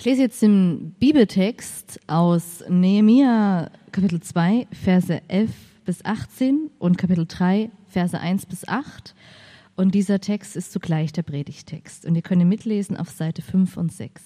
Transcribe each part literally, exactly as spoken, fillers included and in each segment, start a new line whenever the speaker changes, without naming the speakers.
Ich lese jetzt den Bibeltext aus Nehemia Kapitel zwei, Verse elf bis achtzehn und Kapitel drei, Verse eins bis acht. Und dieser Text ist zugleich der Predigtext. Und ihr könnt ihn mitlesen auf Seite fünf und sechs.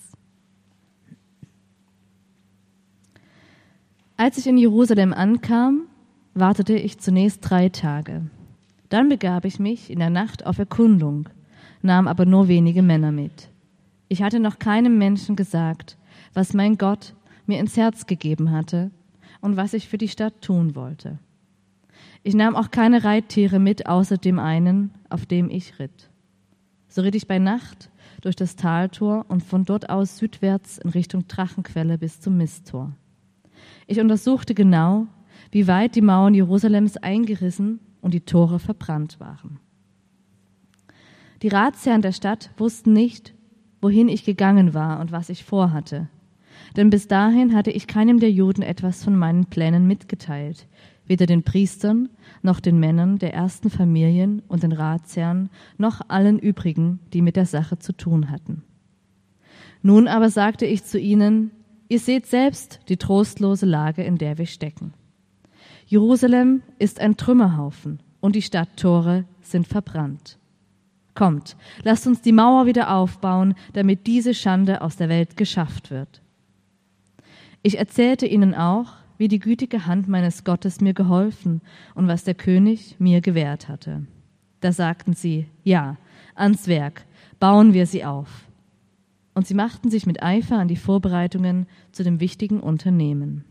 Als ich in Jerusalem ankam, wartete ich zunächst drei Tage. Dann begab ich mich in der Nacht auf Erkundung, nahm aber nur wenige Männer mit. Ich hatte noch keinem Menschen gesagt, was mein Gott mir ins Herz gegeben hatte und was ich für die Stadt tun wollte. Ich nahm auch keine Reittiere mit, außer dem einen, auf dem ich ritt. So ritt ich bei Nacht durch das Taltor und von dort aus südwärts in Richtung Drachenquelle bis zum Misttor. Ich untersuchte genau, wie weit die Mauern Jerusalems eingerissen und die Tore verbrannt waren. Die Ratsherren der Stadt wussten nicht, wohin ich gegangen war und was ich vorhatte. Denn bis dahin hatte ich keinem der Juden etwas von meinen Plänen mitgeteilt, weder den Priestern noch den Männern der ersten Familien und den Ratsherren noch allen übrigen, die mit der Sache zu tun hatten. Nun aber sagte ich zu ihnen, ihr seht selbst die trostlose Lage, in der wir stecken. Jerusalem ist ein Trümmerhaufen und die Stadttore sind verbrannt. Kommt, lasst uns die Mauer wieder aufbauen, damit diese Schande aus der Welt geschafft wird. Ich erzählte ihnen auch, wie die gütige Hand meines Gottes mir geholfen und was der König mir gewährt hatte. Da sagten sie, ja, ans Werk, bauen wir sie auf. Und sie machten sich mit Eifer an die Vorbereitungen zu dem wichtigen Unternehmen.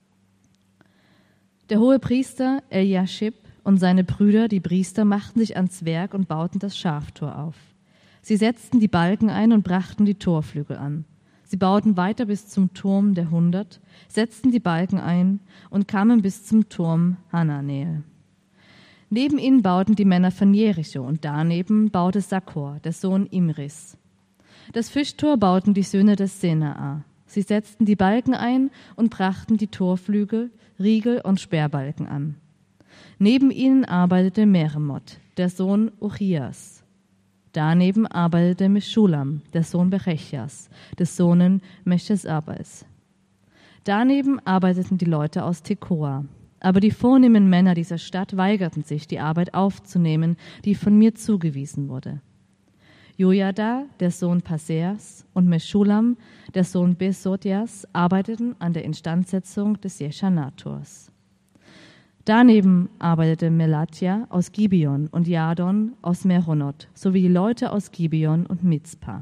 Der Hohepriester Eliaschib und seine Brüder, die Priester, machten sich ans Werk und bauten das Schaftor auf. Sie setzten die Balken ein und brachten die Torflügel an. Sie bauten weiter bis zum Turm der Hundert, setzten die Balken ein und kamen bis zum Turm Hananel. Neben ihnen bauten die Männer von Jericho und daneben baute Sakkor, der Sohn Imris. Das Fischtor bauten die Söhne des Senaa. Sie setzten die Balken ein und brachten die Torflügel, Riegel und Sperrbalken an. Neben ihnen arbeitete Meremot, der Sohn Uchias. Daneben arbeitete Meschulam, der Sohn Berechias, des Sohnes Meschesabels. Daneben arbeiteten die Leute aus Tekoa. Aber die vornehmen Männer dieser Stadt weigerten sich, die Arbeit aufzunehmen, die von mir zugewiesen wurde. Jojada, der Sohn Paseas, und Meschulam, der Sohn Besodias, arbeiteten an der Instandsetzung des Jeschanators. Daneben arbeitete Melatja aus Gibeon und Jadon aus Meronot, sowie die Leute aus Gibeon und Mizpah.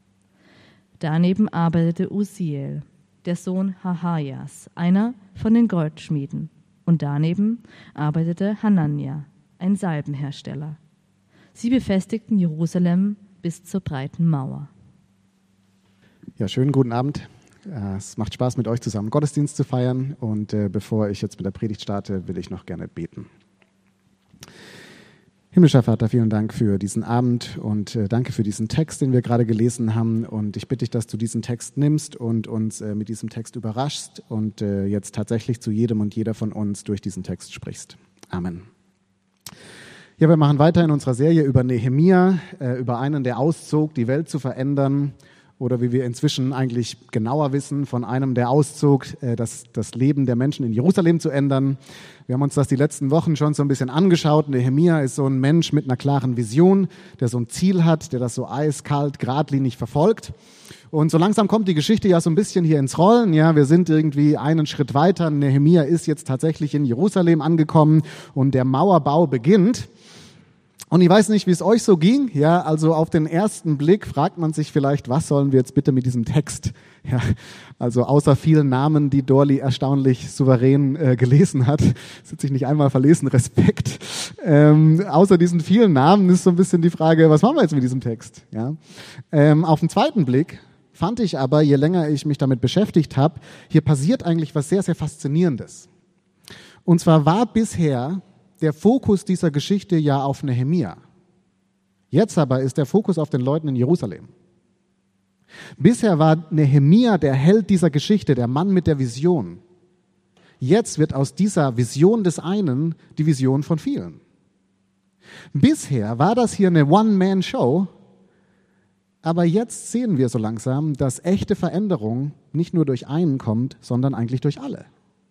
Daneben arbeitete Uziel, der Sohn Hahajas, einer von den Goldschmieden. Und daneben arbeitete Hanania, ein Salbenhersteller. Sie befestigten Jerusalem bis zur breiten Mauer.
Ja, schönen guten Abend. Es macht Spaß, mit euch zusammen Gottesdienst zu feiern. Und äh, bevor ich jetzt mit der Predigt starte, will ich noch gerne beten. Himmlischer Vater, vielen Dank für diesen Abend und äh, danke für diesen Text, den wir gerade gelesen haben. Und ich bitte dich, dass du diesen Text nimmst und uns äh, mit diesem Text überraschst und äh, jetzt tatsächlich zu jedem und jeder von uns durch diesen Text sprichst. Amen. Ja, wir machen weiter in unserer Serie über Nehemia, äh, über einen, der auszog, die Welt zu verändern. Oder wie wir inzwischen eigentlich genauer wissen, von einem, der auszog, das, das Leben der Menschen in Jerusalem zu ändern. Wir haben uns das die letzten Wochen schon so ein bisschen angeschaut. Nehemia ist so ein Mensch mit einer klaren Vision, der so ein Ziel hat, der das so eiskalt, geradlinig verfolgt. Und so langsam kommt die Geschichte ja so ein bisschen hier ins Rollen. Ja, wir sind irgendwie einen Schritt weiter. Nehemia ist jetzt tatsächlich in Jerusalem angekommen und der Mauerbau beginnt. Und ich weiß nicht, wie es euch so ging. Ja, also auf den ersten Blick fragt man sich vielleicht, was sollen wir jetzt bitte mit diesem Text? Ja, also außer vielen Namen, die Dorli erstaunlich souverän äh, gelesen hat, sitze ich nicht einmal verlesen, Respekt. Ähm, außer diesen vielen Namen ist so ein bisschen die Frage, was machen wir jetzt mit diesem Text? Ja, ähm, auf den zweiten Blick fand ich aber, je länger ich mich damit beschäftigt habe, hier passiert eigentlich was sehr, sehr Faszinierendes. Und zwar war bisher der Fokus dieser Geschichte ja auf Nehemia. Jetzt aber ist der Fokus auf den Leuten in Jerusalem. Bisher war Nehemia der Held dieser Geschichte, der Mann mit der Vision. Jetzt wird aus dieser Vision des einen die Vision von vielen. Bisher war das hier eine One-Man-Show Aber jetzt sehen wir so langsam, dass echte Veränderung nicht nur durch einen kommt, sondern eigentlich durch alle.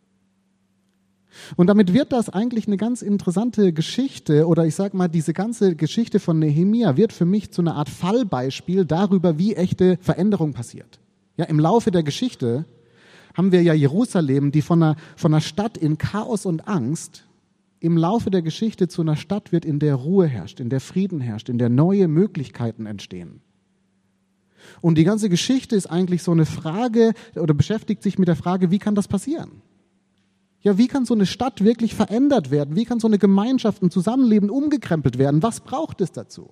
Und damit wird das eigentlich eine ganz interessante Geschichte, oder ich sage mal, diese ganze Geschichte von Nehemia wird für mich zu einer Art Fallbeispiel darüber, wie echte Veränderung passiert. Ja, im Laufe der Geschichte haben wir ja Jerusalem, die von einer, von einer Stadt in Chaos und Angst im Laufe der Geschichte zu einer Stadt wird, in der Ruhe herrscht, in der Frieden herrscht, in der neue Möglichkeiten entstehen. Und die ganze Geschichte ist eigentlich so eine Frage oder beschäftigt sich mit der Frage, wie kann das passieren? Ja, wie kann so eine Stadt wirklich verändert werden? Wie kann so eine Gemeinschaft, ein Zusammenleben umgekrempelt werden? Was braucht es dazu?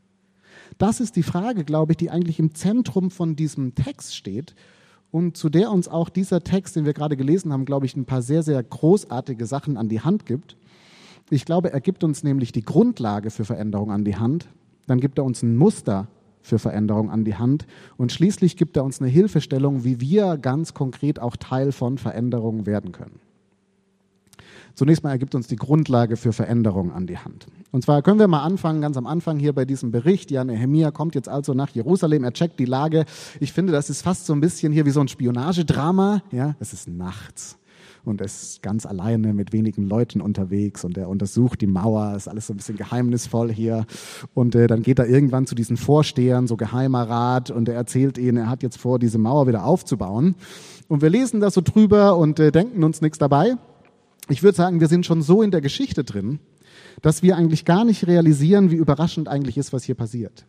Das ist die Frage, glaube ich, die eigentlich im Zentrum von diesem Text steht und zu der uns auch dieser Text, den wir gerade gelesen haben, glaube ich, ein paar sehr, sehr großartige Sachen an die Hand gibt. Ich glaube, er gibt uns nämlich die Grundlage für Veränderung an die Hand. Dann gibt er uns ein Muster für Veränderung an die Hand. Und schließlich gibt er uns eine Hilfestellung, wie wir ganz konkret auch Teil von Veränderungen werden können. Zunächst mal ergibt uns die Grundlage für Veränderung an die Hand. Und zwar können wir mal anfangen, ganz am Anfang hier bei diesem Bericht. Ja, Nehemia kommt jetzt also nach Jerusalem, er checkt die Lage. Ich finde, das ist fast so ein bisschen hier wie so ein Spionagedrama. Ja, es ist nachts. Und er ist ganz alleine mit wenigen Leuten unterwegs und er untersucht die Mauer, ist alles so ein bisschen geheimnisvoll hier. Und äh, dann geht er irgendwann zu diesen Vorstehern, so geheimer Rat, und er erzählt ihnen, er hat jetzt vor, diese Mauer wieder aufzubauen. Und wir lesen da so drüber und äh, denken uns nichts dabei. Ich würde sagen, wir sind schon so in der Geschichte drin, dass wir eigentlich gar nicht realisieren, wie überraschend eigentlich ist, was hier passiert.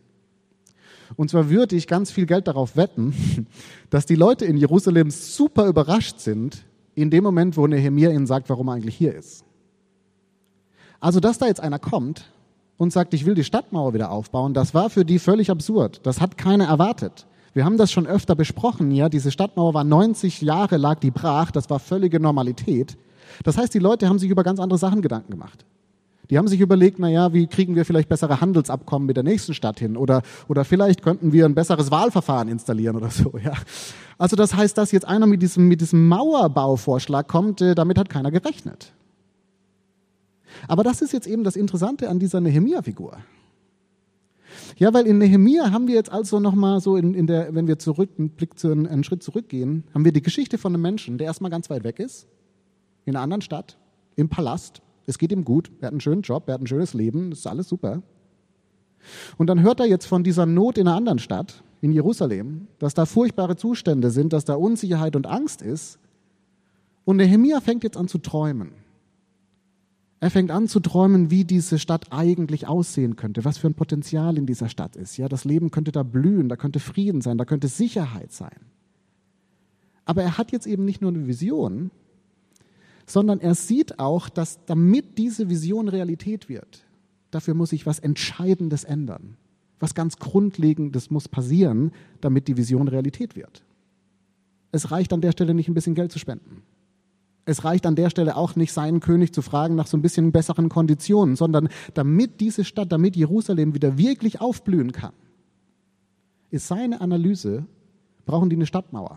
Und zwar würde ich ganz viel Geld darauf wetten, dass die Leute in Jerusalem super überrascht sind, in dem Moment, wo Nehemia ihnen sagt, warum er eigentlich hier ist. Also, dass da jetzt einer kommt und sagt, ich will die Stadtmauer wieder aufbauen, das war für die völlig absurd. Das hat keiner erwartet. Wir haben das schon öfter besprochen, ja, diese Stadtmauer war neunzig Jahre, lag die brach, das war völlige Normalität. Das heißt, die Leute haben sich über ganz andere Sachen Gedanken gemacht. Die haben sich überlegt, naja, wie kriegen wir vielleicht bessere Handelsabkommen mit der nächsten Stadt hin? Oder, oder vielleicht könnten wir ein besseres Wahlverfahren installieren oder so, ja. Also das heißt, dass jetzt einer mit diesem, mit diesem Mauerbauvorschlag kommt, äh, damit hat keiner gerechnet. Aber das ist jetzt eben das Interessante an dieser Nehemia-Figur. Ja, weil in Nehemia haben wir jetzt also nochmal so in, in der, wenn wir zurück, einen Blick zu, einen Schritt zurückgehen, haben wir die Geschichte von einem Menschen, der erstmal ganz weit weg ist, in einer anderen Stadt, im Palast. Es geht ihm gut, er hat einen schönen Job, er hat ein schönes Leben, das ist alles super. Und dann hört er jetzt von dieser Not in einer anderen Stadt, in Jerusalem, dass da furchtbare Zustände sind, dass da Unsicherheit und Angst ist. Und Nehemia fängt jetzt an zu träumen. Er fängt an zu träumen, wie diese Stadt eigentlich aussehen könnte, was für ein Potenzial in dieser Stadt ist. Ja, das Leben könnte da blühen, da könnte Frieden sein, da könnte Sicherheit sein. Aber er hat jetzt eben nicht nur eine Vision, sondern er sieht auch, dass damit diese Vision Realität wird, dafür muss sich was Entscheidendes ändern. Was ganz Grundlegendes muss passieren, damit die Vision Realität wird. Es reicht an der Stelle nicht, ein bisschen Geld zu spenden. Es reicht an der Stelle auch nicht, seinen König zu fragen nach so ein bisschen besseren Konditionen, sondern damit diese Stadt, damit Jerusalem wieder wirklich aufblühen kann, ist seine Analyse, brauchen die eine Stadtmauer.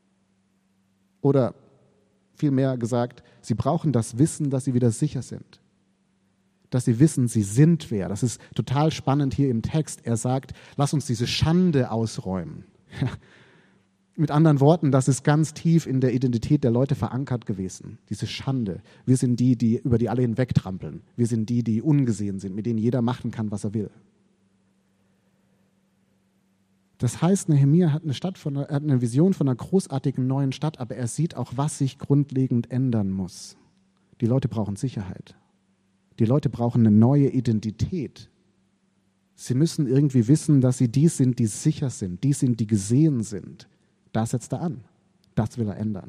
Oder vielmehr gesagt, sie brauchen das Wissen, dass sie wieder sicher sind. Dass sie wissen, sie sind wer. Das ist total spannend hier im Text. Er sagt, lass uns diese Schande ausräumen. Mit anderen Worten, das ist ganz tief in der Identität der Leute verankert gewesen. Diese Schande. Wir sind die, die über die alle hinwegtrampeln. Wir sind die, die ungesehen sind, mit denen jeder machen kann, was er will. Das heißt, Nehemia hat eine, Stadt von, er hat eine Vision von einer großartigen neuen Stadt, aber er sieht auch, was sich grundlegend ändern muss. Die Leute brauchen Sicherheit. Die Leute brauchen eine neue Identität. Sie müssen irgendwie wissen, dass sie die sind, die sicher sind, die sind, die gesehen sind. Das setzt er an. Das will er ändern.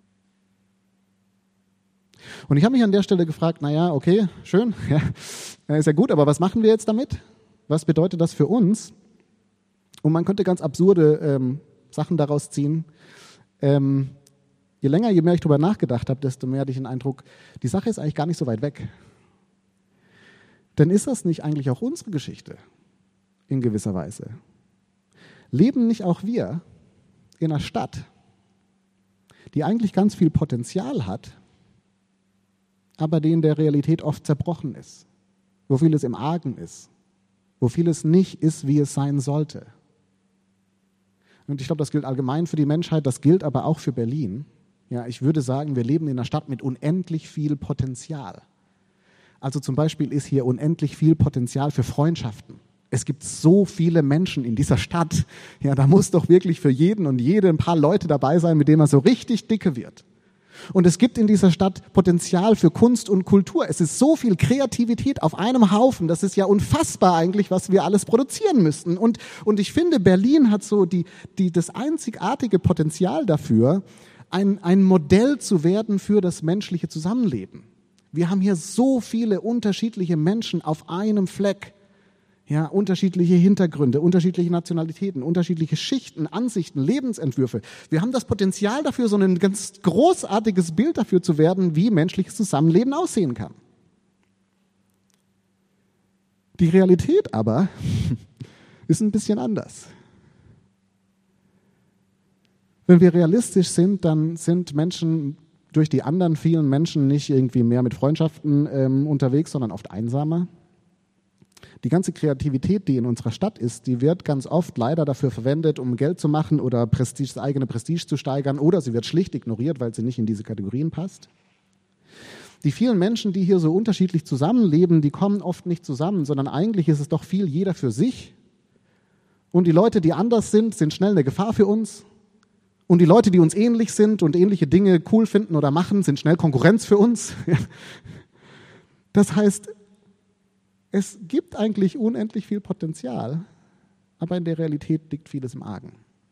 Und ich habe mich an der Stelle gefragt, naja, okay, schön, ja, ist ja gut, aber was machen wir jetzt damit? Was bedeutet das für uns? Und man könnte ganz absurde ähm, Sachen daraus ziehen. Ähm, je länger, je mehr ich darüber nachgedacht habe, desto mehr hatte ich den Eindruck, die Sache ist eigentlich gar nicht so weit weg. Denn ist das nicht eigentlich auch unsere Geschichte in gewisser Weise? Leben nicht auch wir in einer Stadt, die eigentlich ganz viel Potenzial hat, aber die in der Realität oft zerbrochen ist, wo vieles im Argen ist, wo vieles nicht ist, wie es sein sollte? Und ich glaube, das gilt allgemein für die Menschheit, das gilt aber auch für Berlin. Ja, ich würde sagen, wir leben in einer Stadt mit unendlich viel Potenzial. Also zum Beispiel ist hier unendlich viel Potenzial für Freundschaften. Es gibt so viele Menschen in dieser Stadt. Ja, da muss doch wirklich für jeden und jede ein paar Leute dabei sein, mit denen man so richtig dicke wird. Und es gibt in dieser Stadt Potenzial für Kunst und Kultur. Es ist so viel Kreativität auf einem Haufen. Das ist ja unfassbar eigentlich, was wir alles produzieren müssten. Und, und ich finde, Berlin hat so die, die, das einzigartige Potenzial dafür, ein, ein Modell zu werden für das menschliche Zusammenleben. Wir haben hier so viele unterschiedliche Menschen auf einem Fleck. Ja, unterschiedliche Hintergründe, unterschiedliche Nationalitäten, unterschiedliche Schichten, Ansichten, Lebensentwürfe. Wir haben das Potenzial dafür, so ein ganz großartiges Bild dafür zu werden, wie menschliches Zusammenleben aussehen kann. Die Realität aber ist ein bisschen anders. Wenn wir realistisch sind, dann sind Menschen durch die anderen vielen Menschen nicht irgendwie mehr mit Freundschaften ähm, unterwegs, sondern oft einsamer. Die ganze Kreativität, die in unserer Stadt ist, die wird ganz oft leider dafür verwendet, um Geld zu machen oder Prestige, das eigene Prestige zu steigern, oder sie wird schlicht ignoriert, weil sie nicht in diese Kategorien passt. Die vielen Menschen, die hier so unterschiedlich zusammenleben, die kommen oft nicht zusammen, sondern eigentlich ist es doch viel jeder für sich. Und die Leute, die anders sind, sind schnell eine Gefahr für uns. Und die Leute, die uns ähnlich sind und ähnliche Dinge cool finden oder machen, sind schnell Konkurrenz für uns. Das heißt, es gibt eigentlich unendlich viel Potenzial, aber in der Realität liegt vieles im Argen.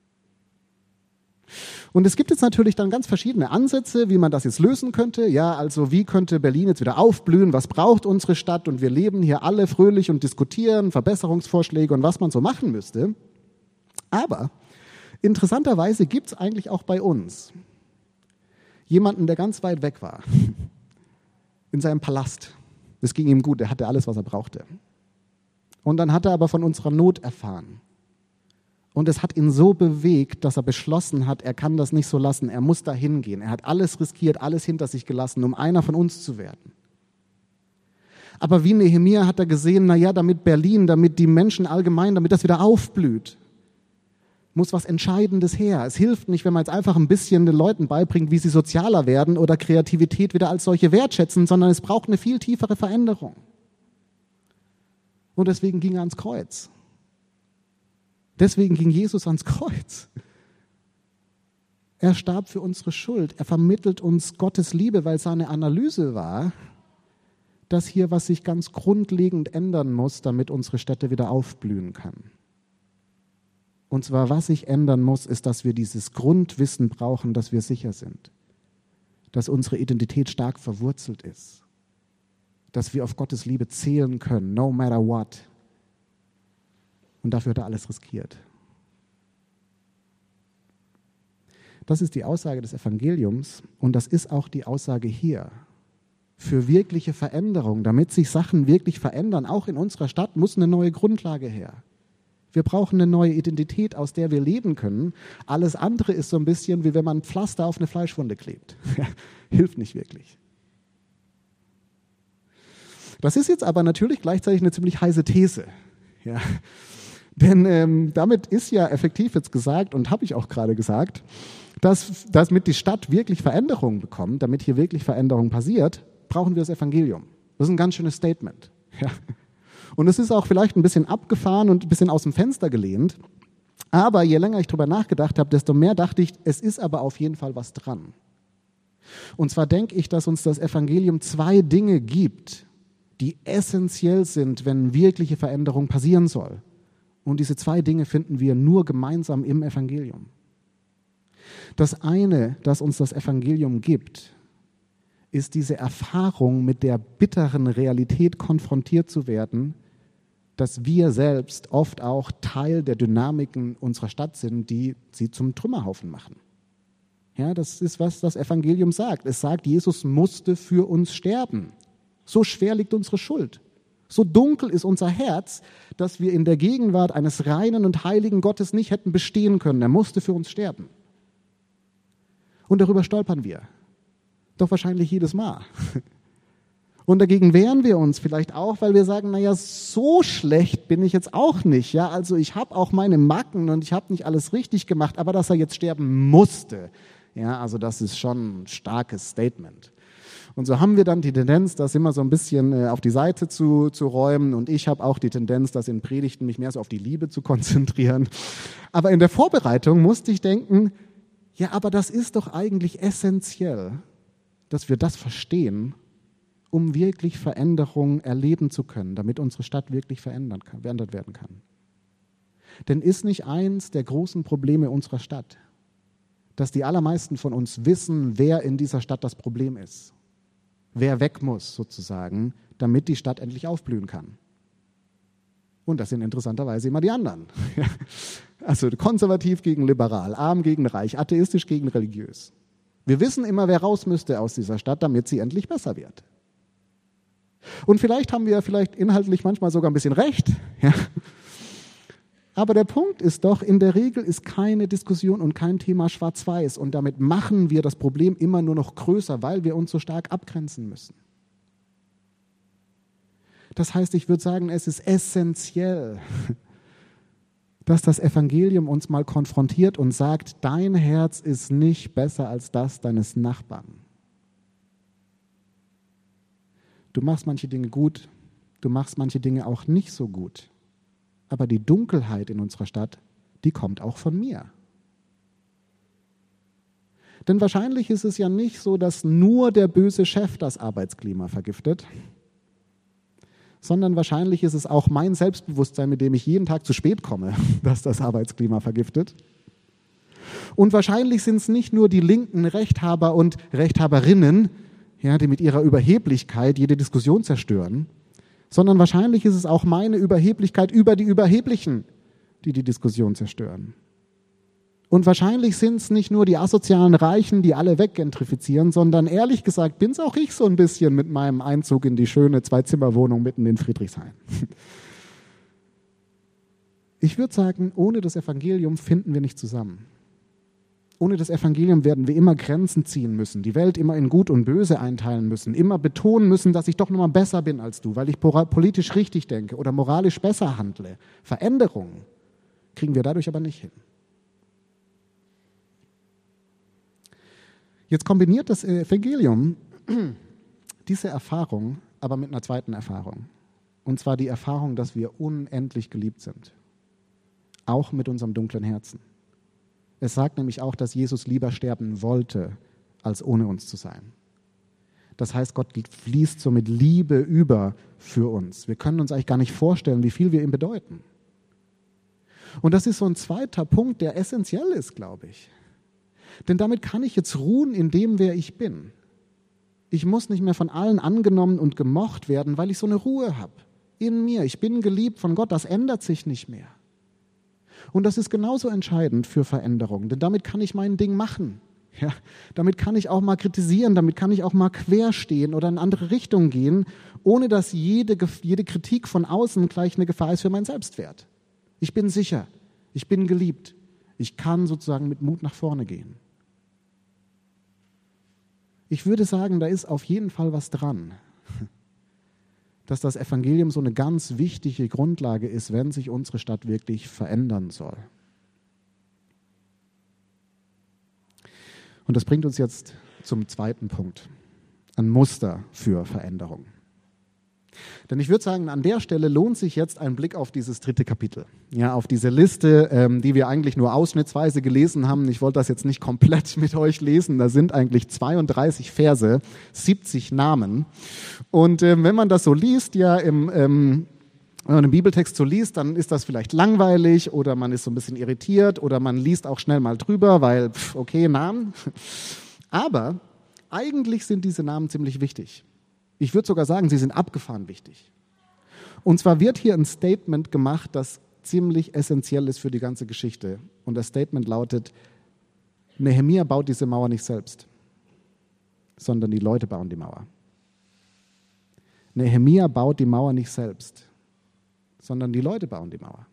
Und es gibt jetzt natürlich dann ganz verschiedene Ansätze, wie man das jetzt lösen könnte. Ja, also wie könnte Berlin jetzt wieder aufblühen? Was braucht unsere Stadt? Und wir leben hier alle fröhlich und diskutieren Verbesserungsvorschläge und was man so machen müsste. Aber interessanterweise gibt es eigentlich auch bei uns jemanden, der ganz weit weg war, in seinem Palast. Es ging ihm gut, er hatte alles, was er brauchte. Und dann hat er aber von unserer Not erfahren. Und es hat ihn so bewegt, dass er beschlossen hat, er kann das nicht so lassen, er muss da hingehen. Er hat alles riskiert, alles hinter sich gelassen, um einer von uns zu werden. Aber wie Nehemia hat er gesehen, naja, damit Berlin, damit die Menschen allgemein, damit das wieder aufblüht, muss was Entscheidendes her. Es hilft nicht, wenn man jetzt einfach ein bisschen den Leuten beibringt, wie sie sozialer werden oder Kreativität wieder als solche wertschätzen, sondern es braucht eine viel tiefere Veränderung. Und deswegen ging er ans Kreuz. Deswegen ging Jesus ans Kreuz. Er starb für unsere Schuld. Er vermittelt uns Gottes Liebe, weil seine Analyse war, dass hier was sich ganz grundlegend ändern muss, damit unsere Städte wieder aufblühen kann. Und zwar, was sich ändern muss, ist, dass wir dieses Grundwissen brauchen, dass wir sicher sind. Dass unsere Identität stark verwurzelt ist. Dass wir auf Gottes Liebe zählen können, no matter what. Und dafür hat er alles riskiert. Das ist die Aussage des Evangeliums und das ist auch die Aussage hier. Für wirkliche Veränderung, damit sich Sachen wirklich verändern, auch in unserer Stadt, muss eine neue Grundlage her. Wir brauchen eine neue Identität, aus der wir leben können. Alles andere ist so ein bisschen, wie wenn man ein Pflaster auf eine Fleischwunde klebt. Hilft nicht wirklich. Das ist jetzt aber natürlich gleichzeitig eine ziemlich heiße These. Ja. Denn ähm, damit ist ja effektiv jetzt gesagt, und habe ich auch gerade gesagt, dass damit die Stadt wirklich Veränderungen bekommt, damit hier wirklich Veränderung passiert, brauchen wir das Evangelium. Das ist ein ganz schönes Statement. Ja. Und es ist auch vielleicht ein bisschen abgefahren und ein bisschen aus dem Fenster gelehnt. Aber je länger ich darüber nachgedacht habe, desto mehr dachte ich, es ist aber auf jeden Fall was dran. Und zwar denke ich, dass uns das Evangelium zwei Dinge gibt, die essentiell sind, wenn wirkliche Veränderung passieren soll. Und diese zwei Dinge finden wir nur gemeinsam im Evangelium. Das eine, das uns das Evangelium gibt, ist diese Erfahrung, mit der bitteren Realität konfrontiert zu werden, dass wir selbst oft auch Teil der Dynamiken unserer Stadt sind, die sie zum Trümmerhaufen machen. Ja, das ist, was das Evangelium sagt. Es sagt, Jesus musste für uns sterben. So schwer liegt unsere Schuld. So dunkel ist unser Herz, dass wir in der Gegenwart eines reinen und heiligen Gottes nicht hätten bestehen können. Er musste für uns sterben. Und darüber stolpern wir. Doch wahrscheinlich jedes Mal. Und dagegen wehren wir uns vielleicht auch, weil wir sagen, naja, so schlecht bin ich jetzt auch nicht. Ja, also ich habe auch meine Macken und ich habe nicht alles richtig gemacht, aber dass er jetzt sterben musste, ja, also das ist schon ein starkes Statement. Und so haben wir dann die Tendenz, das immer so ein bisschen äh, auf die Seite zu, zu räumen. Und ich habe auch die Tendenz, das in Predigten mich mehr so auf die Liebe zu konzentrieren. Aber in der Vorbereitung musste ich denken, ja, aber das ist doch eigentlich essentiell, dass wir das verstehen, um wirklich Veränderung erleben zu können, damit unsere Stadt wirklich verändern kann, verändert werden kann. Denn ist nicht eins der großen Probleme unserer Stadt, dass die allermeisten von uns wissen, wer in dieser Stadt das Problem ist, wer weg muss sozusagen, damit die Stadt endlich aufblühen kann. Und das sind interessanterweise immer die anderen. Also konservativ gegen liberal, arm gegen reich, atheistisch gegen religiös. Wir wissen immer, wer raus müsste aus dieser Stadt, damit sie endlich besser wird. Und vielleicht haben wir vielleicht inhaltlich manchmal sogar ein bisschen recht. Ja. Aber der Punkt ist doch, in der Regel ist keine Diskussion und kein Thema schwarz-weiß. Und damit machen wir das Problem immer nur noch größer, weil wir uns so stark abgrenzen müssen. Das heißt, ich würde sagen, es ist essentiell, dass das Evangelium uns mal konfrontiert und sagt, dein Herz ist nicht besser als das deines Nachbarn. Du machst manche Dinge gut, du machst manche Dinge auch nicht so gut. Aber die Dunkelheit in unserer Stadt, die kommt auch von mir. Denn wahrscheinlich ist es ja nicht so, dass nur der böse Chef das Arbeitsklima vergiftet, sondern wahrscheinlich ist es auch mein Selbstbewusstsein, mit dem ich jeden Tag zu spät komme, das das Arbeitsklima vergiftet. Und wahrscheinlich sind es nicht nur die linken Rechthaber und Rechthaberinnen, ja, die mit ihrer Überheblichkeit jede Diskussion zerstören, sondern wahrscheinlich ist es auch meine Überheblichkeit über die Überheblichen, die die Diskussion zerstören. Und wahrscheinlich sind es nicht nur die asozialen Reichen, die alle weggentrifizieren, sondern ehrlich gesagt bin es auch ich so ein bisschen mit meinem Einzug in die schöne Zwei-Zimmer-Wohnung mitten in Friedrichshain. Ich würde sagen, ohne das Evangelium finden wir nicht zusammen. Ohne das Evangelium werden wir immer Grenzen ziehen müssen, die Welt immer in Gut und Böse einteilen müssen, immer betonen müssen, dass ich doch noch mal besser bin als du, weil ich politisch richtig denke oder moralisch besser handle. Veränderungen kriegen wir dadurch aber nicht hin. Jetzt kombiniert das Evangelium diese Erfahrung aber mit einer zweiten Erfahrung. Und zwar die Erfahrung, dass wir unendlich geliebt sind. Auch mit unserem dunklen Herzen. Es sagt nämlich auch, dass Jesus lieber sterben wollte, als ohne uns zu sein. Das heißt, Gott fließt so mit Liebe über für uns. Wir können uns eigentlich gar nicht vorstellen, wie viel wir ihm bedeuten. Und das ist so ein zweiter Punkt, der essentiell ist, glaube ich. Denn damit kann ich jetzt ruhen in dem, wer ich bin. Ich muss nicht mehr von allen angenommen und gemocht werden, weil ich so eine Ruhe habe in mir. Ich bin geliebt von Gott, das ändert sich nicht mehr. Und das ist genauso entscheidend für Veränderung, denn damit kann ich mein Ding machen. Ja, damit kann ich auch mal kritisieren, damit kann ich auch mal querstehen oder in eine andere Richtung gehen, ohne dass jede, jede Kritik von außen gleich eine Gefahr ist für meinen Selbstwert. Ich bin sicher, ich bin geliebt, ich kann sozusagen mit Mut nach vorne gehen. Ich würde sagen, da ist auf jeden Fall was dran, dass das Evangelium so eine ganz wichtige Grundlage ist, wenn sich unsere Stadt wirklich verändern soll. Und das bringt uns jetzt zum zweiten Punkt, ein Muster für Veränderung. Denn ich würde sagen, an der Stelle lohnt sich jetzt ein Blick auf dieses dritte Kapitel, ja, auf diese Liste, ähm, die wir eigentlich nur ausschnittsweise gelesen haben. Ich wollte das jetzt nicht komplett mit euch lesen. Da sind eigentlich zweiunddreißig Verse, siebzig Namen. Und ähm, wenn man das so liest, ja, im, ähm, wenn man den Bibeltext so liest, dann ist das vielleicht langweilig oder man ist so ein bisschen irritiert oder man liest auch schnell mal drüber, weil, pff, okay, Namen. Aber eigentlich sind diese Namen ziemlich wichtig. Ich würde sogar sagen, sie sind abgefahren wichtig. Und zwar wird hier ein Statement gemacht, das ziemlich essentiell ist für die ganze Geschichte. Und das Statement lautet, Nehemia baut diese Mauer nicht selbst, sondern die Leute bauen die Mauer. Nehemia baut die Mauer nicht selbst, sondern die Leute bauen die Mauer.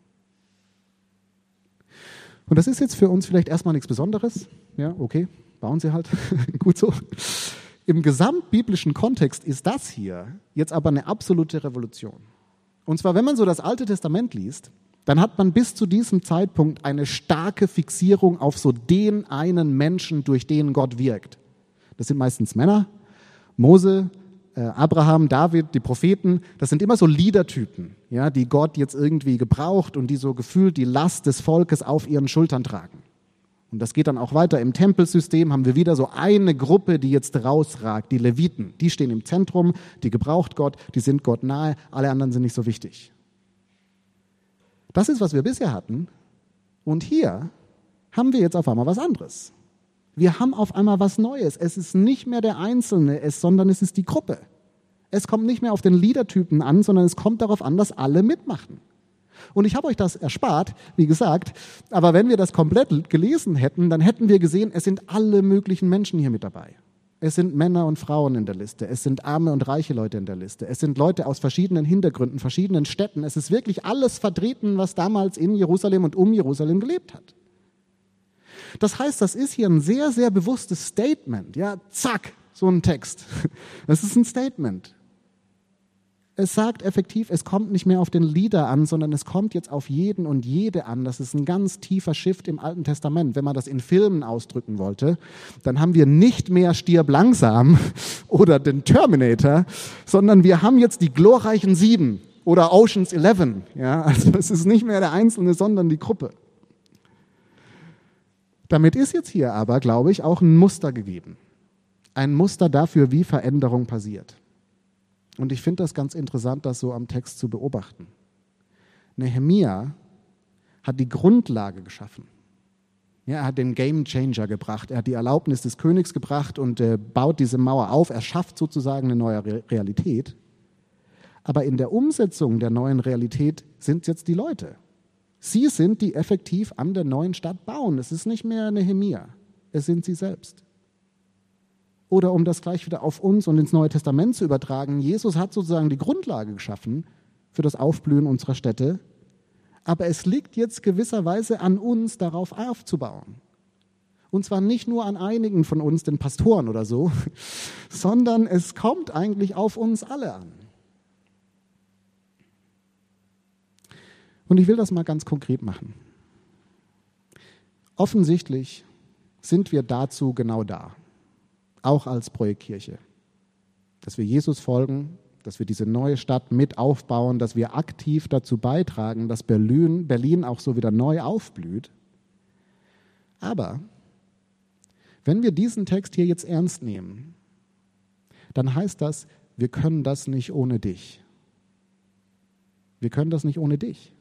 Und das ist jetzt für uns vielleicht erstmal nichts Besonderes. Ja, okay, bauen sie halt, gut so. Im gesamtbiblischen Kontext ist das hier jetzt aber eine absolute Revolution. Und zwar, wenn man so das Alte Testament liest, dann hat man bis zu diesem Zeitpunkt eine starke Fixierung auf so den einen Menschen, durch den Gott wirkt. Das sind meistens Männer, Mose, äh, Abraham, David, die Propheten. Das sind immer so Leadertypen, ja, die Gott jetzt irgendwie gebraucht und die so gefühlt die Last des Volkes auf ihren Schultern tragen. Und das geht dann auch weiter. Im Tempelsystem haben wir wieder so eine Gruppe, die jetzt rausragt, die Leviten. Die stehen im Zentrum, die gebraucht Gott, die sind Gott nahe, alle anderen sind nicht so wichtig. Das ist, was wir bisher hatten. Und hier haben wir jetzt auf einmal was anderes. Wir haben auf einmal was Neues. Es ist nicht mehr der Einzelne, es, sondern es ist die Gruppe. Es kommt nicht mehr auf den Leadertypen an, sondern es kommt darauf an, dass alle mitmachen. Und ich habe euch das erspart, wie gesagt, aber wenn wir das komplett gelesen hätten, dann hätten wir gesehen, es sind alle möglichen Menschen hier mit dabei. Es sind Männer und Frauen in der Liste, es sind arme und reiche Leute in der Liste, es sind Leute aus verschiedenen Hintergründen, verschiedenen Städten. Es ist wirklich alles vertreten, was damals in Jerusalem und um Jerusalem gelebt hat. Das heißt, das ist hier ein sehr, sehr bewusstes Statement. Ja, zack, so ein Text. Das ist ein Statement. Es sagt effektiv, es kommt nicht mehr auf den Leader an, sondern es kommt jetzt auf jeden und jede an. Das ist ein ganz tiefer Shift im Alten Testament. Wenn man das in Filmen ausdrücken wollte, dann haben wir nicht mehr Stirb langsam oder den Terminator, sondern wir haben jetzt die glorreichen Sieben oder Ocean's Eleven. Ja, also es ist nicht mehr der Einzelne, sondern die Gruppe. Damit ist jetzt hier aber, glaube ich, auch ein Muster gegeben. Ein Muster dafür, wie Veränderung passiert. Und ich finde das ganz interessant, das so am Text zu beobachten. Nehemia hat die Grundlage geschaffen. Ja, er hat den Game Changer gebracht, er hat die Erlaubnis des Königs gebracht und äh, baut diese Mauer auf, er schafft sozusagen eine neue Re- Realität. Aber in der Umsetzung der neuen Realität sind jetzt die Leute. Sie sind, die effektiv an der neuen Stadt bauen. Es ist nicht mehr Nehemia, es sind sie selbst. Oder um das gleich wieder auf uns und ins Neue Testament zu übertragen, Jesus hat sozusagen die Grundlage geschaffen für das Aufblühen unserer Städte, aber es liegt jetzt gewisserweise an uns, darauf aufzubauen. Und zwar nicht nur an einigen von uns, den Pastoren oder so, sondern es kommt eigentlich auf uns alle an. Und ich will das mal ganz konkret machen. Offensichtlich sind wir dazu genau da. Auch als Projektkirche. Dass wir Jesus folgen, dass wir diese neue Stadt mit aufbauen, dass wir aktiv dazu beitragen, dass Berlin, Berlin auch so wieder neu aufblüht. Aber wenn wir diesen Text hier jetzt ernst nehmen, dann heißt das, wir können das nicht ohne dich. Wir können das nicht ohne dich.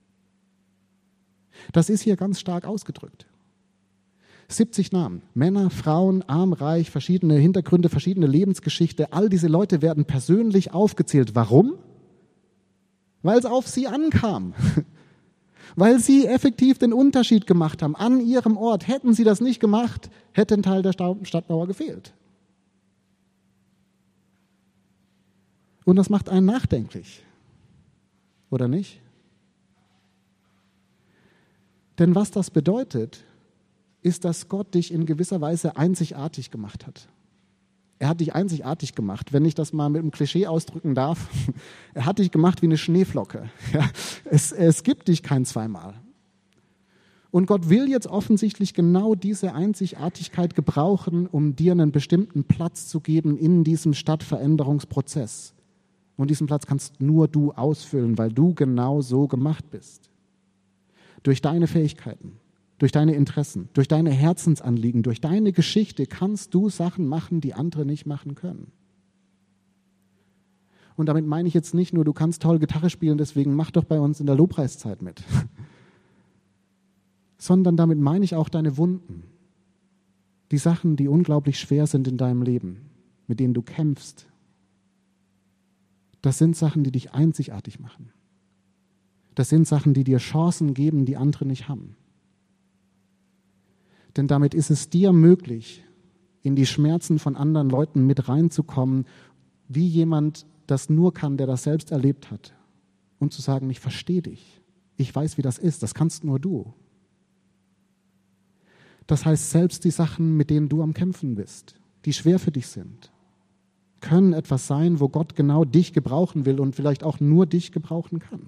Das ist hier ganz stark ausgedrückt. siebzig Namen, Männer, Frauen, arm, reich, verschiedene Hintergründe, verschiedene Lebensgeschichte. All diese Leute werden persönlich aufgezählt. Warum? Weil es auf sie ankam. Weil sie effektiv den Unterschied gemacht haben an ihrem Ort. Hätten sie das nicht gemacht, hätte ein Teil der Stadtmauer gefehlt. Und das macht einen nachdenklich. Oder nicht? Denn was das bedeutet, ist, dass Gott dich in gewisser Weise einzigartig gemacht hat. Er hat dich einzigartig gemacht, wenn ich das mal mit einem Klischee ausdrücken darf. Er hat dich gemacht wie eine Schneeflocke. Ja, es, es gibt dich kein zweimal. Und Gott will jetzt offensichtlich genau diese Einzigartigkeit gebrauchen, um dir einen bestimmten Platz zu geben in diesem Stadtveränderungsprozess. Und diesen Platz kannst nur du ausfüllen, weil du genau so gemacht bist. Durch deine Fähigkeiten. Durch deine Interessen, durch deine Herzensanliegen, durch deine Geschichte kannst du Sachen machen, die andere nicht machen können. Und damit meine ich jetzt nicht nur, du kannst toll Gitarre spielen, deswegen mach doch bei uns in der Lobpreiszeit mit. Sondern damit meine ich auch deine Wunden. Die Sachen, die unglaublich schwer sind in deinem Leben, mit denen du kämpfst. Das sind Sachen, die dich einzigartig machen. Das sind Sachen, die dir Chancen geben, die andere nicht haben. Denn damit ist es dir möglich, in die Schmerzen von anderen Leuten mit reinzukommen, wie jemand das nur kann, der das selbst erlebt hat. Und zu sagen, ich verstehe dich. Ich weiß, wie das ist. Das kannst nur du. Das heißt, selbst die Sachen, mit denen du am Kämpfen bist, die schwer für dich sind, können etwas sein, wo Gott genau dich gebrauchen will und vielleicht auch nur dich gebrauchen kann.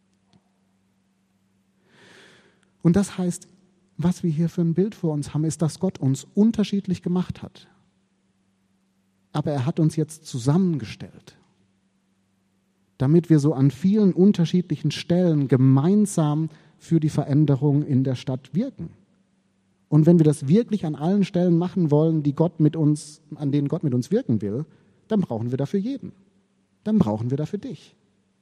Und das heißt, was wir hier für ein Bild vor uns haben, ist, dass Gott uns unterschiedlich gemacht hat. Aber er hat uns jetzt zusammengestellt, damit wir so an vielen unterschiedlichen Stellen gemeinsam für die Veränderung in der Stadt wirken. Und wenn wir das wirklich an allen Stellen machen wollen, die Gott mit uns, an denen Gott mit uns wirken will, dann brauchen wir dafür jeden. Dann brauchen wir dafür dich.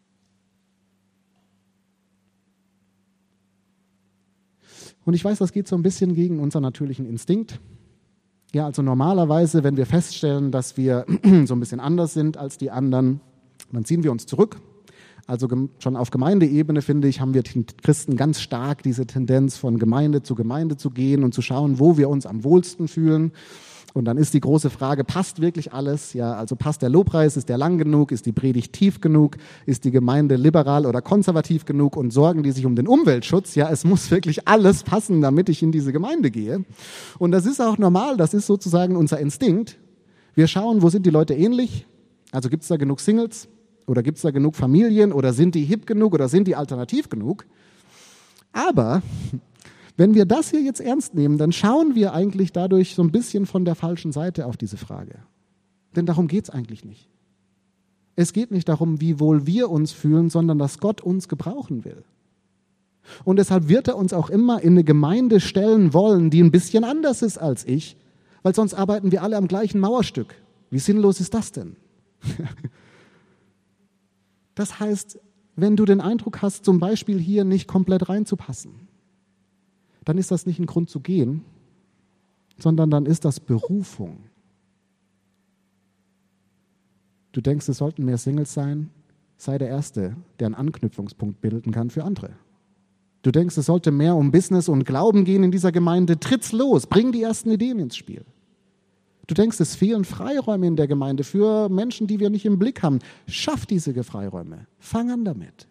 Und ich weiß, das geht so ein bisschen gegen unseren natürlichen Instinkt. Ja, also normalerweise, wenn wir feststellen, dass wir so ein bisschen anders sind als die anderen, dann ziehen wir uns zurück. Also schon auf Gemeindeebene, finde ich, haben wir Christen ganz stark diese Tendenz, von Gemeinde zu Gemeinde zu gehen und zu schauen, wo wir uns am wohlsten fühlen. Und dann ist die große Frage, passt wirklich alles? Ja, also passt der Lobpreis, ist der lang genug, ist die Predigt tief genug, ist die Gemeinde liberal oder konservativ genug und sorgen die sich um den Umweltschutz? Ja, es muss wirklich alles passen, damit ich in diese Gemeinde gehe. Und das ist auch normal, das ist sozusagen unser Instinkt. Wir schauen, wo sind die Leute ähnlich? Also gibt es da genug Singles? Oder gibt es da genug Familien? Oder sind die hip genug? Oder sind die alternativ genug? Aber wenn wir das hier jetzt ernst nehmen, dann schauen wir eigentlich dadurch so ein bisschen von der falschen Seite auf diese Frage. Denn darum geht es eigentlich nicht. Es geht nicht darum, wie wohl wir uns fühlen, sondern dass Gott uns gebrauchen will. Und deshalb wird er uns auch immer in eine Gemeinde stellen wollen, die ein bisschen anders ist als ich, weil sonst arbeiten wir alle am gleichen Mauerstück. Wie sinnlos ist das denn? Das heißt, wenn du den Eindruck hast, zum Beispiel hier nicht komplett reinzupassen, dann ist das nicht ein Grund zu gehen, sondern dann ist das Berufung. Du denkst, es sollten mehr Singles sein, sei der Erste, der einen Anknüpfungspunkt bilden kann für andere. Du denkst, es sollte mehr um Business und Glauben gehen in dieser Gemeinde, tritt's los, bring die ersten Ideen ins Spiel. Du denkst, es fehlen Freiräume in der Gemeinde für Menschen, die wir nicht im Blick haben. Schaff diese Freiräume, fang an damit.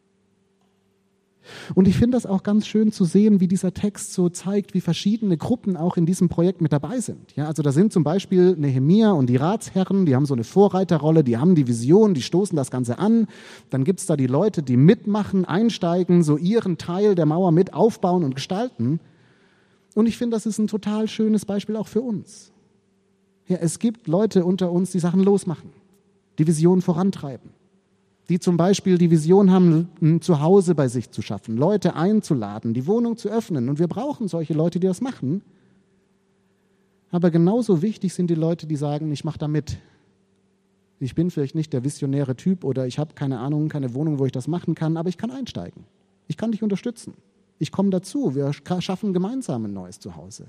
Und ich finde das auch ganz schön zu sehen, wie dieser Text so zeigt, wie verschiedene Gruppen auch in diesem Projekt mit dabei sind. Ja, also da sind zum Beispiel Nehemia und die Ratsherren, die haben so eine Vorreiterrolle, die haben die Vision, die stoßen das Ganze an. Dann gibt es da die Leute, die mitmachen, einsteigen, so ihren Teil der Mauer mit aufbauen und gestalten. Und ich finde, das ist ein total schönes Beispiel auch für uns. Ja, es gibt Leute unter uns, die Sachen losmachen, die Vision vorantreiben, die zum Beispiel die Vision haben, ein Zuhause bei sich zu schaffen, Leute einzuladen, die Wohnung zu öffnen. Und wir brauchen solche Leute, die das machen. Aber genauso wichtig sind die Leute, die sagen, ich mache da mit. Ich bin vielleicht nicht der visionäre Typ oder ich habe keine Ahnung, keine Wohnung, wo ich das machen kann, aber ich kann einsteigen. Ich kann dich unterstützen. Ich komme dazu. Wir schaffen gemeinsam ein neues Zuhause.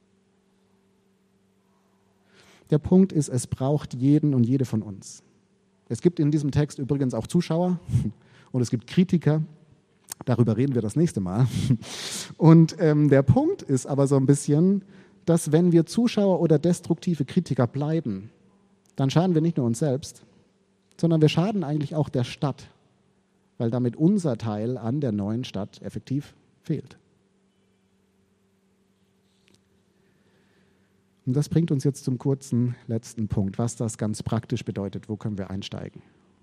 Der Punkt ist, es braucht jeden und jede von uns. Es gibt in diesem Text übrigens auch Zuschauer und es gibt Kritiker. Darüber reden wir das nächste Mal. Und ähm, der Punkt ist aber so ein bisschen, dass wenn wir Zuschauer oder destruktive Kritiker bleiben, dann schaden wir nicht nur uns selbst, sondern wir schaden eigentlich auch der Stadt, weil damit unser Teil an der neuen Stadt effektiv fehlt. Und das bringt uns jetzt zum kurzen letzten Punkt, was das ganz praktisch bedeutet, wo können wir einsteigen.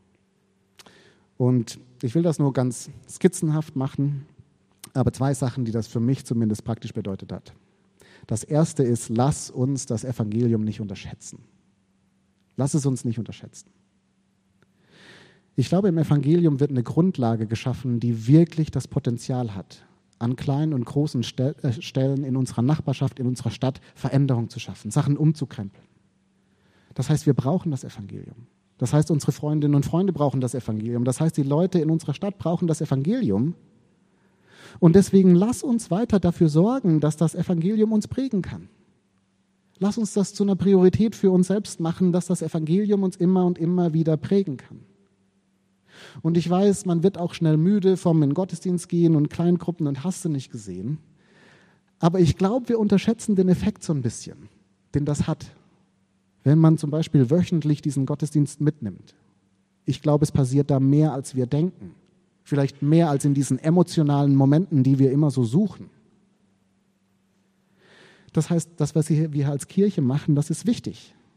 Und ich will das nur ganz skizzenhaft machen, aber zwei Sachen, die das für mich zumindest praktisch bedeutet hat. Das erste ist, lass uns das Evangelium nicht unterschätzen. Lass es uns nicht unterschätzen. Ich glaube, im Evangelium wird eine Grundlage geschaffen, die wirklich das Potenzial hat, an kleinen und großen Stellen in unserer Nachbarschaft, in unserer Stadt Veränderung zu schaffen, Sachen umzukrempeln. Das heißt, wir brauchen das Evangelium. Das heißt, unsere Freundinnen und Freunde brauchen das Evangelium. Das heißt, die Leute in unserer Stadt brauchen das Evangelium. Und deswegen lass uns weiter dafür sorgen, dass das Evangelium uns prägen kann. Lass uns das zu einer Priorität für uns selbst machen, dass das Evangelium uns immer und immer wieder prägen kann. Und ich weiß, man wird auch schnell müde vom in den Gottesdienst gehen und Kleingruppen und hast du nicht gesehen. Aber ich glaube, wir unterschätzen den Effekt so ein bisschen, den das hat, wenn man zum Beispiel wöchentlich diesen Gottesdienst mitnimmt. Ich glaube, es passiert da mehr, als wir denken. Vielleicht mehr als in diesen emotionalen Momenten, die wir immer so suchen. Das heißt, das, was wir als Kirche machen, das ist wichtig.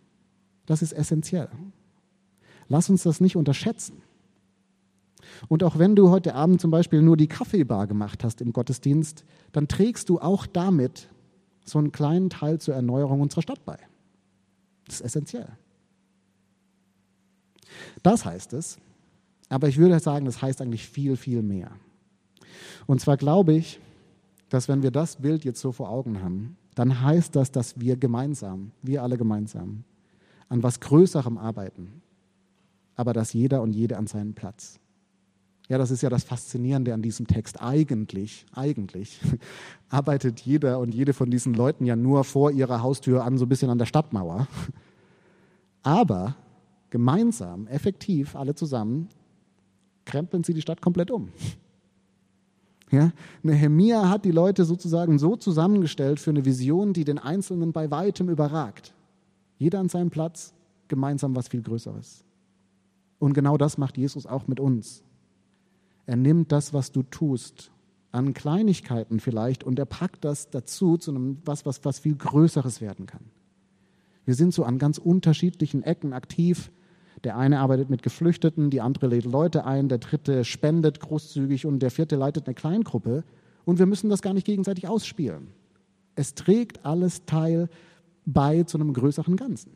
Das ist essentiell. Lass uns das nicht unterschätzen. Und auch wenn du heute Abend zum Beispiel nur die Kaffeebar gemacht hast im Gottesdienst, dann trägst du auch damit so einen kleinen Teil zur Erneuerung unserer Stadt bei. Das ist essentiell. Das heißt es, aber ich würde sagen, das heißt eigentlich viel, viel mehr. Und zwar glaube ich, dass wenn wir das Bild jetzt so vor Augen haben, dann heißt das, dass wir gemeinsam, wir alle gemeinsam, an was Größerem arbeiten, aber dass jeder und jede an seinen Platz. Ja, das ist ja das Faszinierende an diesem Text. Eigentlich, eigentlich arbeitet jeder und jede von diesen Leuten ja nur vor ihrer Haustür an, so ein bisschen an der Stadtmauer. Aber gemeinsam, effektiv, alle zusammen, krempeln sie die Stadt komplett um. Ja, Nehemia hat die Leute sozusagen so zusammengestellt für eine Vision, die den Einzelnen bei weitem überragt. Jeder an seinem Platz, gemeinsam was viel Größeres. Und genau das macht Jesus auch mit uns. Er nimmt das, was du tust, an Kleinigkeiten vielleicht, und er packt das dazu zu einem was, was, was viel Größeres werden kann. Wir sind so an ganz unterschiedlichen Ecken aktiv. Der eine arbeitet mit Geflüchteten, die andere lädt Leute ein, der dritte spendet großzügig und der vierte leitet eine Kleingruppe. Und wir müssen das gar nicht gegenseitig ausspielen. Es trägt alles Teil bei zu einem größeren Ganzen.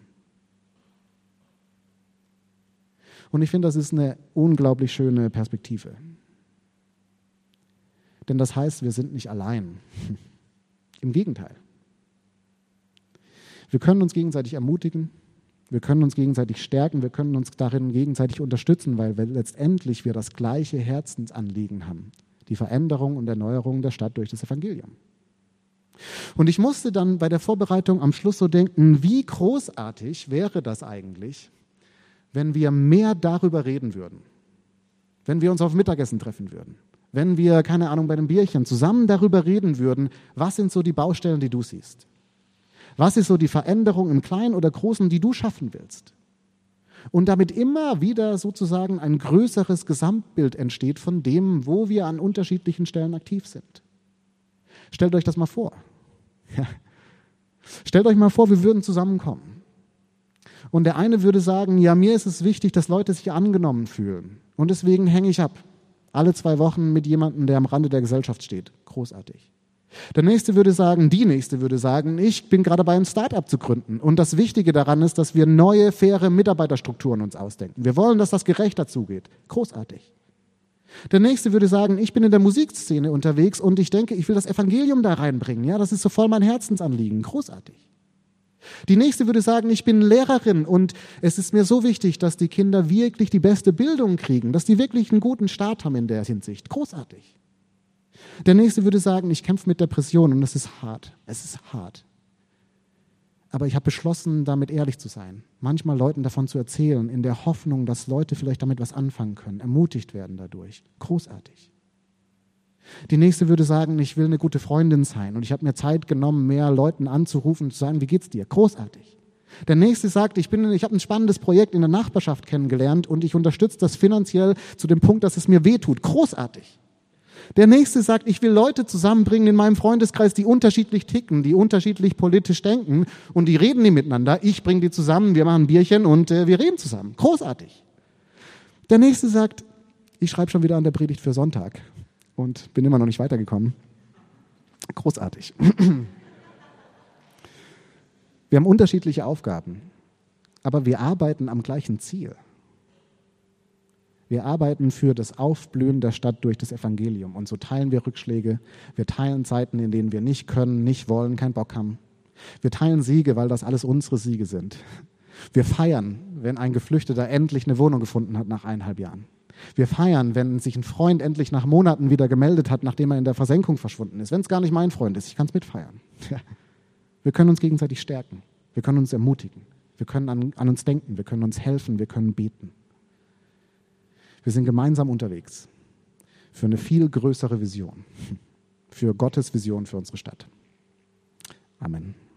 Und ich finde, das ist eine unglaublich schöne Perspektive. Denn das heißt, wir sind nicht allein. Im Gegenteil. Wir können uns gegenseitig ermutigen, wir können uns gegenseitig stärken, wir können uns darin gegenseitig unterstützen, weil wir letztendlich wir das gleiche Herzensanliegen haben. Die Veränderung und Erneuerung der Stadt durch das Evangelium. Und ich musste dann bei der Vorbereitung am Schluss so denken, wie großartig wäre das eigentlich, wenn wir mehr darüber reden würden. Wenn wir uns auf Mittagessen treffen würden. Wenn wir, keine Ahnung, bei einem Bierchen zusammen darüber reden würden, was sind so die Baustellen, die du siehst? Was ist so die Veränderung im Kleinen oder Großen, die du schaffen willst? Und damit immer wieder sozusagen ein größeres Gesamtbild entsteht von dem, wo wir an unterschiedlichen Stellen aktiv sind. Stellt euch das mal vor. Ja. Stellt euch mal vor, wir würden zusammenkommen. Und der eine würde sagen, ja, mir ist es wichtig, dass Leute sich angenommen fühlen. Und deswegen hänge ich ab. Alle zwei Wochen mit jemandem, der am Rande der Gesellschaft steht. Großartig. Der nächste würde sagen, die nächste würde sagen, ich bin gerade dabei, ein Start-up zu gründen. Und das Wichtige daran ist, dass wir neue, faire Mitarbeiterstrukturen uns ausdenken. Wir wollen, dass das gerechter zugeht. Großartig. Der nächste würde sagen, ich bin in der Musikszene unterwegs und ich denke, ich will das Evangelium da reinbringen. Ja, das ist so voll mein Herzensanliegen. Großartig. Die nächste würde sagen, ich bin Lehrerin und es ist mir so wichtig, dass die Kinder wirklich die beste Bildung kriegen, dass die wirklich einen guten Start haben in der Hinsicht. Großartig. Der nächste würde sagen, ich kämpfe mit Depressionen und es ist hart. Es ist hart. Aber ich habe beschlossen, damit ehrlich zu sein. Manchmal Leuten davon zu erzählen, in der Hoffnung, dass Leute vielleicht damit was anfangen können, ermutigt werden dadurch. Großartig. Die nächste würde sagen, ich will eine gute Freundin sein und ich habe mir Zeit genommen, mehr Leuten anzurufen und zu sagen, wie geht's dir? Großartig. Der nächste sagt, ich bin, ich habe ein spannendes Projekt in der Nachbarschaft kennengelernt und ich unterstütze das finanziell zu dem Punkt, dass es mir wehtut. Großartig. Der nächste sagt, ich will Leute zusammenbringen in meinem Freundeskreis, die unterschiedlich ticken, die unterschiedlich politisch denken und die reden nicht miteinander. Ich bringe die zusammen, wir machen ein Bierchen und äh, wir reden zusammen. Großartig. Der nächste sagt, ich schreibe schon wieder an der Predigt für Sonntag und bin immer noch nicht weitergekommen. Großartig. Wir haben unterschiedliche Aufgaben, aber wir arbeiten am gleichen Ziel. Wir arbeiten für das Aufblühen der Stadt durch das Evangelium. Und so teilen wir Rückschläge. Wir teilen Zeiten, in denen wir nicht können, nicht wollen, keinen Bock haben. Wir teilen Siege, weil das alles unsere Siege sind. Wir feiern, wenn ein Geflüchteter endlich eine Wohnung gefunden hat nach eineinhalb Jahren. Wir feiern, wenn sich ein Freund endlich nach Monaten wieder gemeldet hat, nachdem er in der Versenkung verschwunden ist. Wenn es gar nicht mein Freund ist, ich kann es mitfeiern. Wir können uns gegenseitig stärken. Wir können uns ermutigen. Wir können an, an uns denken. Wir können uns helfen. Wir können beten. Wir sind gemeinsam unterwegs für eine viel größere Vision, für Gottes Vision für unsere Stadt. Amen.